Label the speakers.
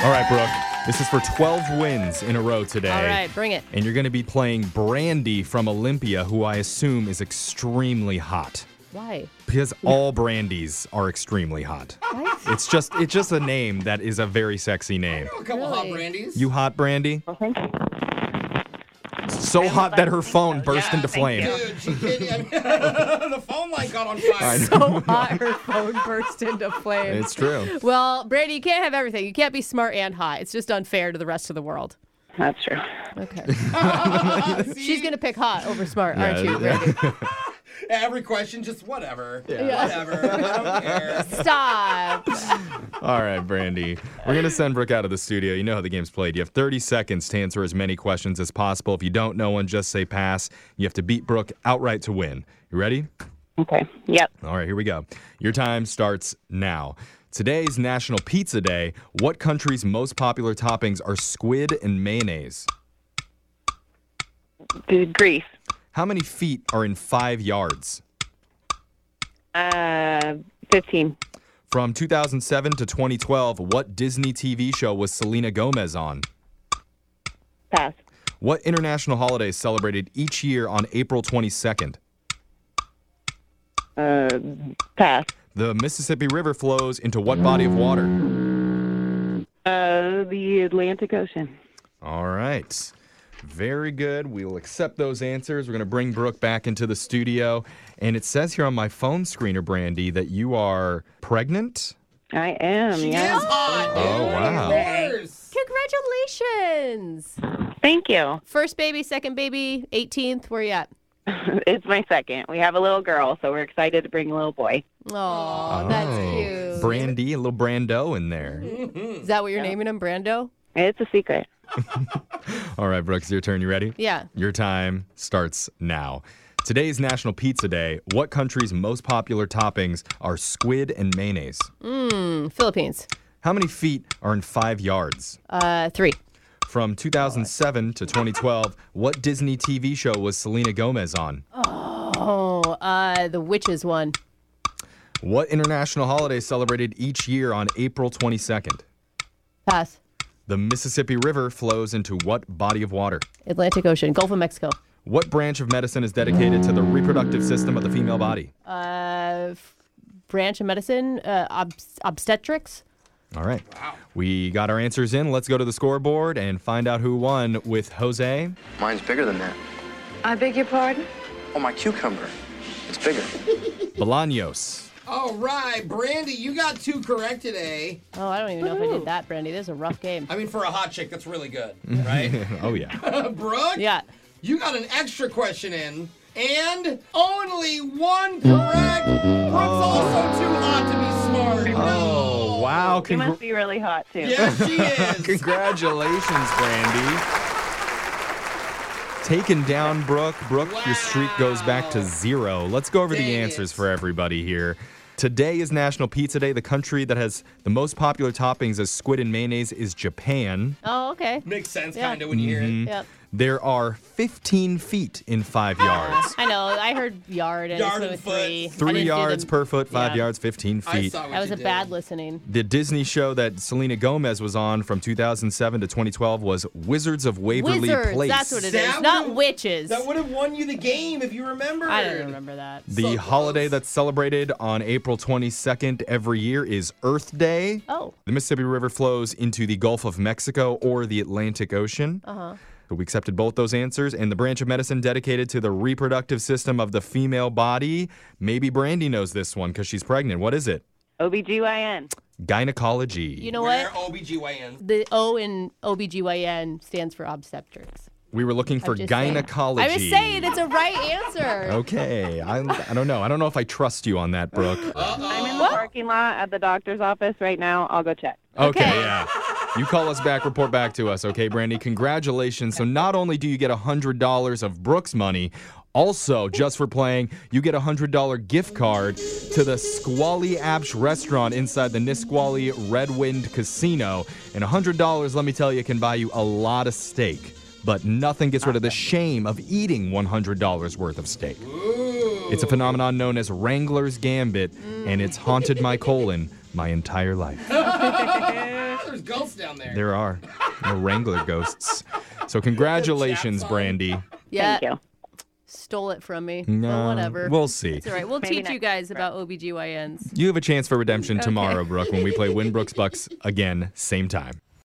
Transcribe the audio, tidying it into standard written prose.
Speaker 1: All right, Brooke. This is for 12 wins in a row today.
Speaker 2: All right, bring it.
Speaker 1: And you're going to be playing Brandy from Olympia, who I assume is extremely hot.
Speaker 2: Why?
Speaker 1: Because all Brandies are extremely hot.
Speaker 2: What?
Speaker 1: It's just a name that is a very sexy name.
Speaker 3: A couple hot brandies.
Speaker 1: You hot, Brandy?
Speaker 4: Well, thank you.
Speaker 1: So hot that her phone burst into flame.
Speaker 3: Dude, she kidding. The phone light got on fire.
Speaker 2: So hot, her phone burst into flames.
Speaker 1: It's true.
Speaker 2: Well, Brandy, you can't have everything. You can't be smart and hot. It's just unfair to the rest of the world.
Speaker 4: That's true.
Speaker 2: Okay. She's going to pick hot over smart, aren't you, Brandy?
Speaker 3: Every question, just whatever.
Speaker 2: Yeah.
Speaker 3: Whatever. I don't care.
Speaker 2: Stop.
Speaker 1: All right, Brandy. We're going to send Brooke out of the studio. You know how the game's played. You have 30 seconds to answer as many questions as possible. If you don't know one, just say pass. You have to beat Brooke outright to win. You ready?
Speaker 4: Okay. Yep.
Speaker 1: All right, here we go. Your time starts now. Today's National Pizza Day. What country's most popular toppings are squid and mayonnaise?
Speaker 4: Greece.
Speaker 1: How many feet are in 5 yards?
Speaker 4: 15.
Speaker 1: From 2007 to 2012, what Disney TV show was Selena Gomez on?
Speaker 4: Pass.
Speaker 1: What international holiday is celebrated each year on April 22nd?
Speaker 4: Pass.
Speaker 1: The Mississippi River flows into what body of water?
Speaker 4: The Atlantic Ocean.
Speaker 1: All right. Very good. We will accept those answers. We're going to bring Brooke back into the studio. And it says here on my phone screener, Brandy, that you are pregnant?
Speaker 4: I am.
Speaker 3: She
Speaker 4: Yeah.
Speaker 3: is hot, dude.
Speaker 1: Oh, wow.
Speaker 3: Yours.
Speaker 2: Congratulations.
Speaker 4: Thank you.
Speaker 2: First baby, second baby, 18th. Where you at?
Speaker 4: It's my second. We have a little girl, so we're excited to bring a little boy.
Speaker 2: Oh, that's cute.
Speaker 1: Brandy, a little Brando in there.
Speaker 2: Is that what you're naming him, Brando?
Speaker 4: It's a secret.
Speaker 1: All right, Brooke, it's your turn. You ready?
Speaker 2: Yeah.
Speaker 1: Your time starts now. Today's National Pizza Day. What country's most popular toppings are squid and mayonnaise?
Speaker 2: Philippines.
Speaker 1: How many feet are in 5 yards?
Speaker 2: 3.
Speaker 1: From 2007 to 2012, what Disney TV show was Selena Gomez on?
Speaker 2: Oh, the witches one.
Speaker 1: What international holiday is celebrated each year on April 22nd?
Speaker 2: Pass.
Speaker 1: The Mississippi River flows into what body of water?
Speaker 2: Atlantic Ocean. Gulf of Mexico.
Speaker 1: What branch of medicine is dedicated to the reproductive system of the female body?
Speaker 2: Branch of medicine. Obstetrics.
Speaker 1: All right. Wow. We got our answers in. Let's go to the scoreboard and find out who won with Jose.
Speaker 5: Mine's bigger than that.
Speaker 6: I beg your pardon?
Speaker 5: Oh, my cucumber. It's bigger.
Speaker 1: Bolaños.
Speaker 3: All right, Brandy, you got 2 correct today.
Speaker 2: Oh, I don't even know if I did that, Brandy. This is a rough game.
Speaker 3: I mean, for a hot chick, that's really good, right?
Speaker 1: Oh, yeah.
Speaker 3: Brooke?
Speaker 2: Yeah.
Speaker 3: You got an extra question in, and only 1 correct. Brooke's also too hot to be smart.
Speaker 1: Oh, wow.
Speaker 4: She must be really hot, too.
Speaker 3: Yes, she is.
Speaker 1: Congratulations, Brandy. Taken down, Brooke. Brooke, your streak goes back to 0. Let's go over the
Speaker 3: Dang
Speaker 1: answers
Speaker 3: it.
Speaker 1: for everybody here. Today is National Pizza Day. The country that has the most popular toppings as squid and mayonnaise is Japan.
Speaker 2: Oh, okay.
Speaker 3: Makes sense,
Speaker 2: Yeah.
Speaker 3: kind of, when you hear it.
Speaker 2: Yep.
Speaker 1: There are 15 feet in 5 yards.
Speaker 2: I know. I heard yard and
Speaker 3: Yard
Speaker 2: it's
Speaker 3: and
Speaker 2: really
Speaker 3: foot.
Speaker 2: 3. I
Speaker 1: 3
Speaker 2: didn't do
Speaker 1: yards
Speaker 2: the-
Speaker 1: per foot, 5
Speaker 2: yeah.
Speaker 1: yards, 15
Speaker 3: I
Speaker 1: feet.
Speaker 3: saw what
Speaker 2: That was
Speaker 3: you
Speaker 2: a
Speaker 3: did.
Speaker 2: bad listening.
Speaker 1: The Disney show that Selena Gomez was on from 2007 to 2012 was Wizards of Waverly
Speaker 2: Wizards.
Speaker 1: Place.
Speaker 2: That's what it
Speaker 3: That
Speaker 2: is. Not
Speaker 3: would've-
Speaker 2: witches.
Speaker 3: That would have won you the game if you remembered.
Speaker 2: I don't remember that.
Speaker 1: The
Speaker 3: So
Speaker 1: holiday
Speaker 3: close.
Speaker 1: that's celebrated on April 22nd every year is Earth Day.
Speaker 2: Oh.
Speaker 1: The Mississippi River flows into the Gulf of Mexico or the Atlantic Ocean.
Speaker 2: Uh-huh.
Speaker 1: So we accepted both those answers. And the branch of medicine dedicated to the reproductive system of the female body. Maybe Brandy knows this one because she's pregnant. What is it?
Speaker 4: OBGYN.
Speaker 1: Gynecology.
Speaker 2: You know
Speaker 3: Where
Speaker 2: what?
Speaker 3: OBGYN.
Speaker 2: The O in OBGYN stands for obstetrics.
Speaker 1: We were looking for
Speaker 2: I'm just saying.
Speaker 1: gynecology.
Speaker 2: I was saying it's a right answer.
Speaker 1: Okay. I don't know. I don't know if I trust you on that, Brooke.
Speaker 4: I'm in the
Speaker 2: What?
Speaker 4: parking lot at the doctor's office right now. I'll go check.
Speaker 1: Okay,
Speaker 2: Okay.
Speaker 1: yeah. You call us back, report back to us, okay, Brandy? Congratulations. So not only do you get $100 of Brooke's money, also, just for playing, you get a $100 gift card to the Squally Apsh restaurant inside the Nisqually Red Wind Casino. And $100, let me tell you, can buy you a lot of steak. But nothing gets rid of the shame of eating $100 worth of steak. It's a phenomenon known as Wrangler's Gambit, and it's haunted my colon my entire life.
Speaker 3: There's ghosts down there.
Speaker 1: There are. No Wrangler ghosts. So congratulations,
Speaker 3: Chat song.
Speaker 1: Brandy.
Speaker 2: Yeah.
Speaker 4: Thank you.
Speaker 2: Stole it from me.
Speaker 1: No,
Speaker 2: But whatever.
Speaker 1: We'll see.
Speaker 2: It's all right. We'll
Speaker 4: Maybe
Speaker 2: teach you
Speaker 4: next-
Speaker 2: guys about OBGYNs.
Speaker 1: You have a chance for redemption tomorrow, Brooke, when we play Win Brooks Bucks again, same time.